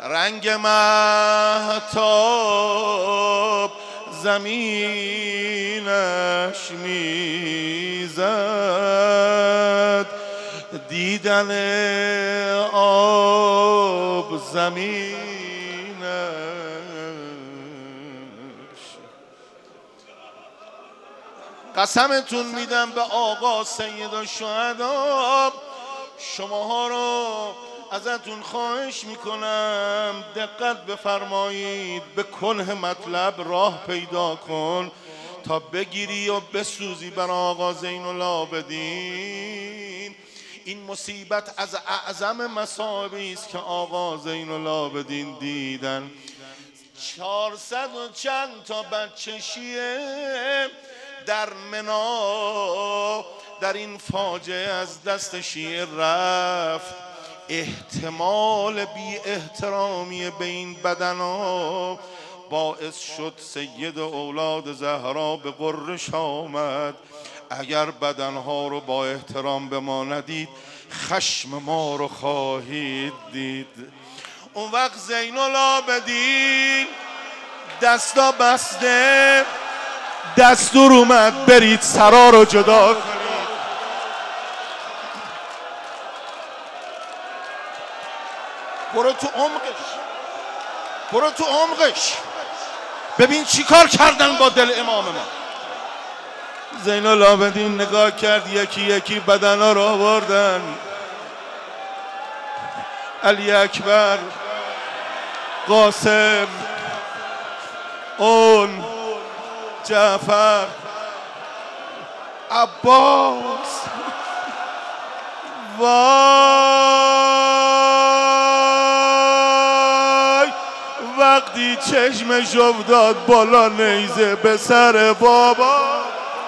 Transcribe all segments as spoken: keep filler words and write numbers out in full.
رنگ مهتاب زمینش میزد، دیدن آب زمینش. قسمتون میدم به آقا سید الشهدا، شماها رو ازتون خواهش میکنم دقت بفرمایید، به کنه مطلب راه پیدا کن تا بگیری و بسوزی بر آقا زین العابدین. این مصیبت از اعظم مصائبی است که آقا زین العابدین دیدن. چهارصد و چند تا بچه شیعه در منا در این فاجعه از دست شیعه رفت. احتمال بی احترامی به این بدنا باعث شد سید اولاد زهرا به غرش آمد. اگر بدنها رو با احترام به ما ندید، خشم ما رو خواهید دید. اون وقت زین العابدین دستا بسته دستور اومد برید سرا رو جدا کنید. برو تو عمقش، برو تو عمقش، ببین چی کار کردن با دل امام ما. زین العابدین نگاه کرد، یکی یکی بدنا رو آوردن. علی اکبر، قاسم، اون جعفر، عباس. وای وقتی چشمش افتاد بالا نیزه به سر بابا.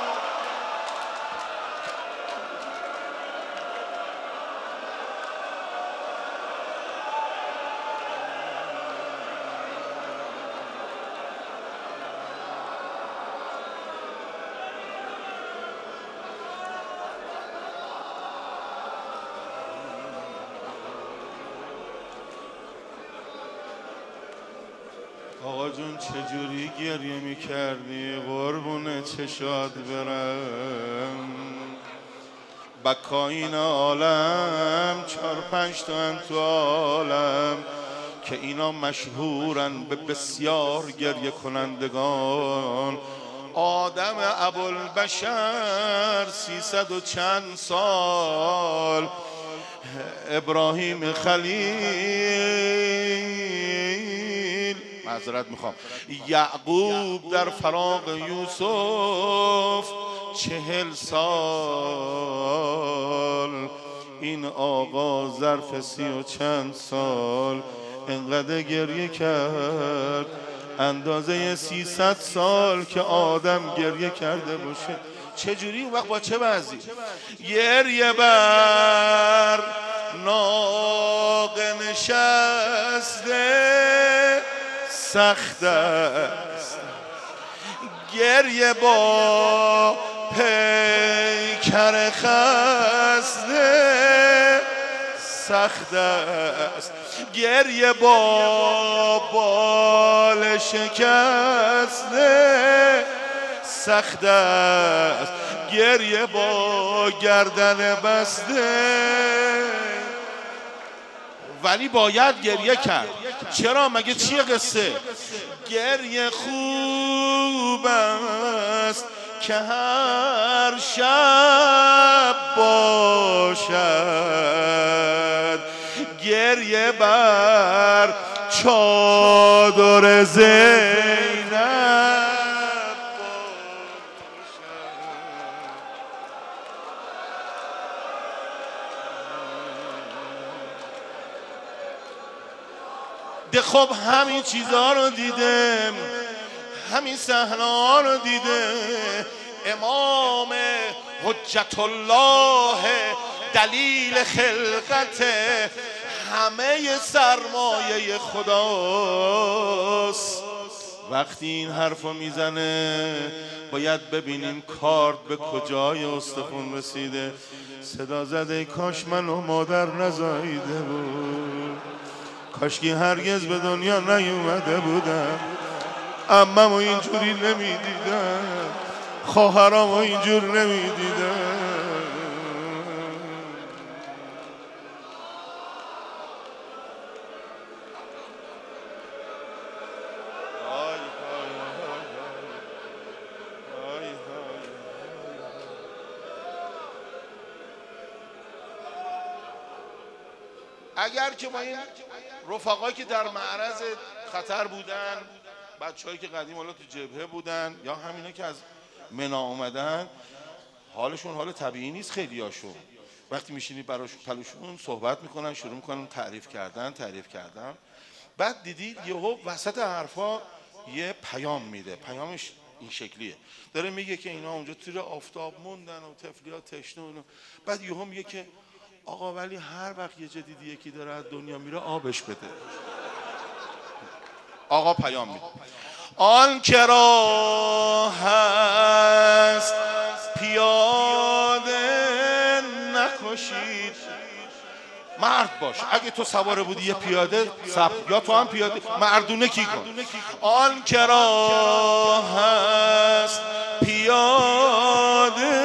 آقا جون چجوری گریه میکردی قربون چشات برم. بکاین عالم چار پنج تا هم تو عالم که اینا مشهورن به بسیار گریه کنندگان. آدم ابوالبشر سیصد و چند سال، ابراهیم خلیل، معذرت میخوام، یعقوب در فراق یوسف چهل سال، این آقا ظرف سی و چند سال انقدر گریه کرد اندازه سیصد سال که آدم گریه کرده باشه. چجوری اون وقت با چه وضعی؟ گریه بر ناقه نشسته سخت است، گریه با پیکر خسته سخت است، گریه با بال شکسته سخت است، گریه با گردن بسته. ولی باید گریه کرد. چرا؟ مگه چیه قصه؟ گریه خوب است که هر شب باشد، گریه بر چادر زینب ده. خب همین چیزها رو دیدم، همین صحنه ها رو دیده امام حجت الله دلیل خلقت همه سرمایه خداست. وقتی این حرفو میزنه باید ببینیم کارد به کجای استخون رسیده. صدا زده کاش منو مادر نزاییده بود، کاشکی هرگز به دنیا نیومده بودم، عممو اینجوری نمیدیدم، خواهرامو اینجور نمیدیدم. اگر که با این رفقایی که در معرض خطر بودن، بچه‌هایی که قدیم حالا تو جبهه بودن یا همینا که از منا اومدن، حالشون حال طبیعی نیست. خیلیاشون وقتی میشینی براش پلوشون صحبت میکنن، شروع میکنن تعریف کردن تعریف کردن بعد دیدی یهو وسط حرفا یه پیام میده. پیامش این شکلیه، داره میگه که اینا اونجا توی آفتاب موندن و طفلی‌ها تشنه. بعد یهو میگه که آقا ولی هر وقت یه جدید یکی داره از دنیا میره آبش بده. آقا پیام میده آن کرا هست پیاده نکشید. مرد باش، اگه تو سواره بودی یه پیاده سب یا تو هم پیاده مردونه کی کن. آن کرا هست پیاده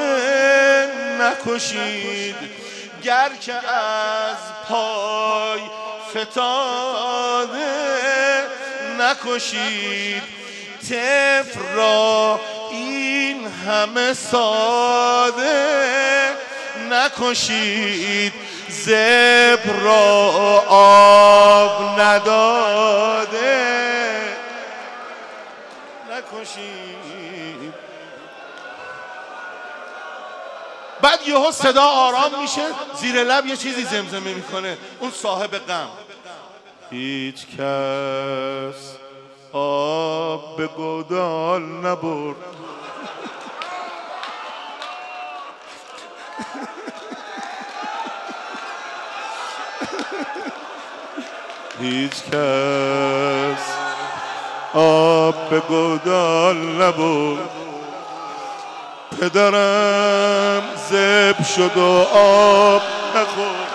نکشید، گر که از پای فتاده نکشید. طفل را این همه ساده نکشید، زبر را آب نداده نکشید. بعد یهو صدا آرام میشه، زیر لب یه چیزی زمزمه میکنه اون صاحب غم. هیچ کس آب به گودال نبرد، هیچ کس آب به گودال نبرد. پدرم زب شد و آب نخورد.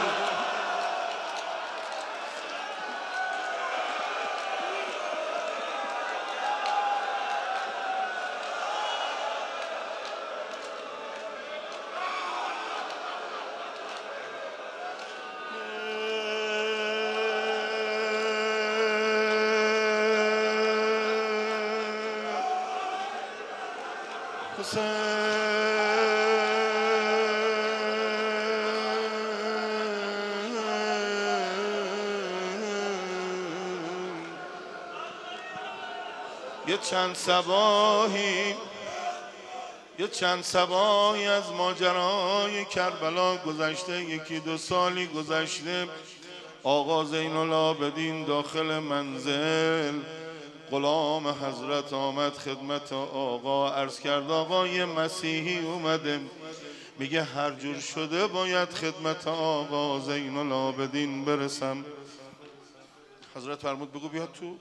یه چند صباحی یه چند صباحی از ماجرای کربلا گذشته، یکی دو سالی گذشته. آقا زین العابدین داخل منزل، غلام حضرت آمد خدمت آقا، عرض کرد آقا یه مسیحی اومده میگه هر جور شده باید خدمت آقا زین العابدین برسم. حضرت فرمود بگو بیاد تو.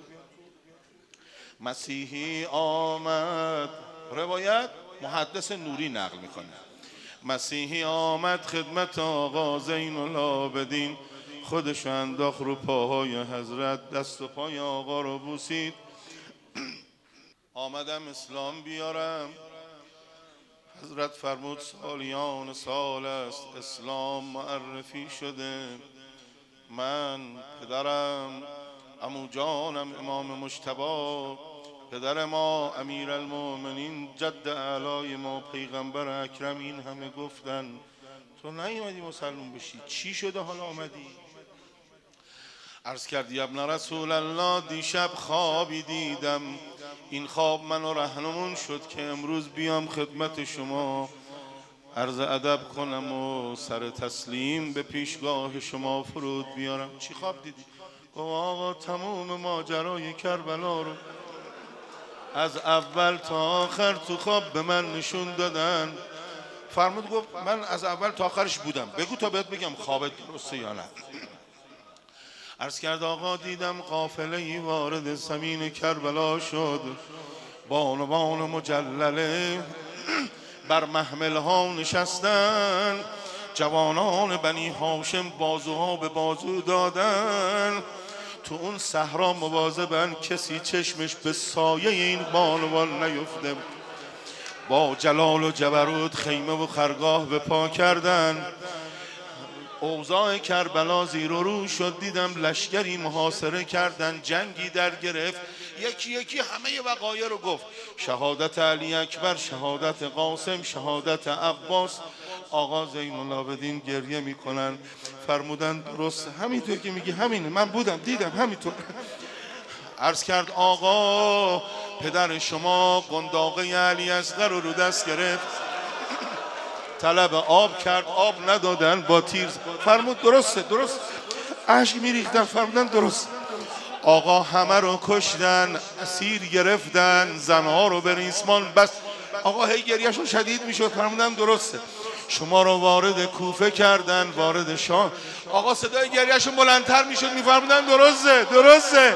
مسیحی آمد، روایت محدث نوری نقل میکنه، مسیحی آمد خدمت آقا زین العابدین، خودش انداخت رو پاهای حضرت، دست و پای آقا رو بوسید. آمدم اسلام بیارم. حضرت فرمود سالیان سال است اسلام معرفی شده. من پدرم عمو جانم امام مجتبی، پدر ما امیر المؤمنین جد اعلای ما پیغمبر اکرم، این همه گفتن تو نیومدی مسلمون بشی، چی شده حالا آمدی؟ عرض کردی ابن رسول الله دیشب خوابی دیدم، این خواب منو رهنمون شد که امروز بیام خدمت شما عرض ادب کنم و سر تسلیم به پیشگاه شما فرود بیارم. چی خواب دیدی؟ گفت آقا تمام ماجرای کربلا رو از اول تا آخر تو خواب به من نشون دادن. فرمود گفت من از اول تا آخرش بودم، بگو تا بهت بگم خوابت درسته یا نه. عرض کرد آقا دیدم قافله ای وارد زمین کربلا شد، بانوان مجلله بر محمل ها نشستن، جوانان بنی هاشم بازوها به بازو دادن، تو اون صحرا مواظبن کسی چشمش به سایه این بانوان نیفته. با جلال و جبروت خیمه و خرگاه به پا کردن. اوضاع کربلا زیر و رو شد، دیدم لشکری محاصره کردن، جنگی در گرفت. یکی یکی همه وقایع رو گفت. شهادت علی اکبر، شهادت قاسم، شهادت عباس. آقا زین العابدین گریه میکنن، فرمودن درست همینطور که میگی همینه، من بودم دیدم همینطور. عرض کرد آقا پدر شما قنداقه علی اصغر رو رو دست گرفت، طلب آب کرد، آب ندادن، با تیر فرمود درسته درست، اشک میریختن، فرمودن درست. آقا همه رو کشتن، اسیر گرفتن، زنها رو به ریسمان بس. آقا هی گریهشون شدید میشد، فرمودن درسته. شما رو وارد کوفه کردن، وارد شام. آقا صدای گریهشون بلندتر میشد، میفرمودن درسته درسته.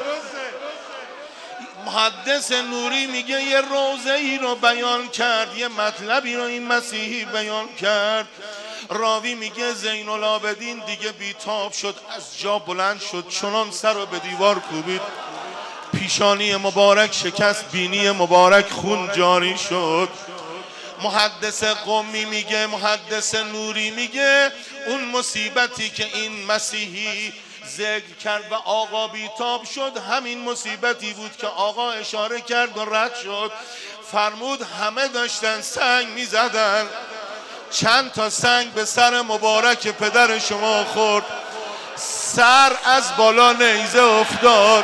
محدث نوری میگه یه روزه ای رو بیان کرد، یه مطلبی رو این مسیحی بیان کرد. راوی میگه زین العابدین دیگه بیتاب شد، از جا بلند شد، چنان سر رو به دیوار کوبید، پیشانی مبارک شکست، بینی مبارک خون جاری شد. محدث قمی میگه، محدث نوری میگه اون مصیبتی که این مسیحی ذکر کرد و آقا بیتاب شد، همین مصیبتی بود که آقا اشاره کرد و رد شد. فرمود همه داشتن سنگ میزدن، چند تا سنگ به سر مبارک پدر شما خورد، سر از بالا نیزه افتاد.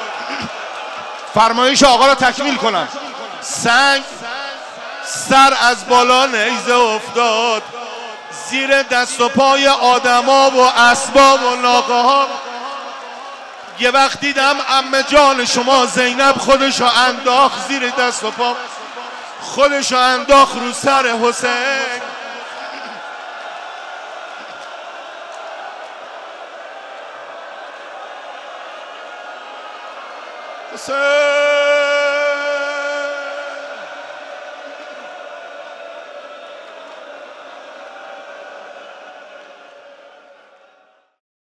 فرمایش آقا را تکمیل کنم. سنگ سر از بالا نیزه افتاد، زیر دست و پای آدما و اسباب و ناقه ها. یه وقت دیدم عمه جان شما زینب خودشو انداخت زیر دست و پا، خودشو انداخت رو سر حسین. حسین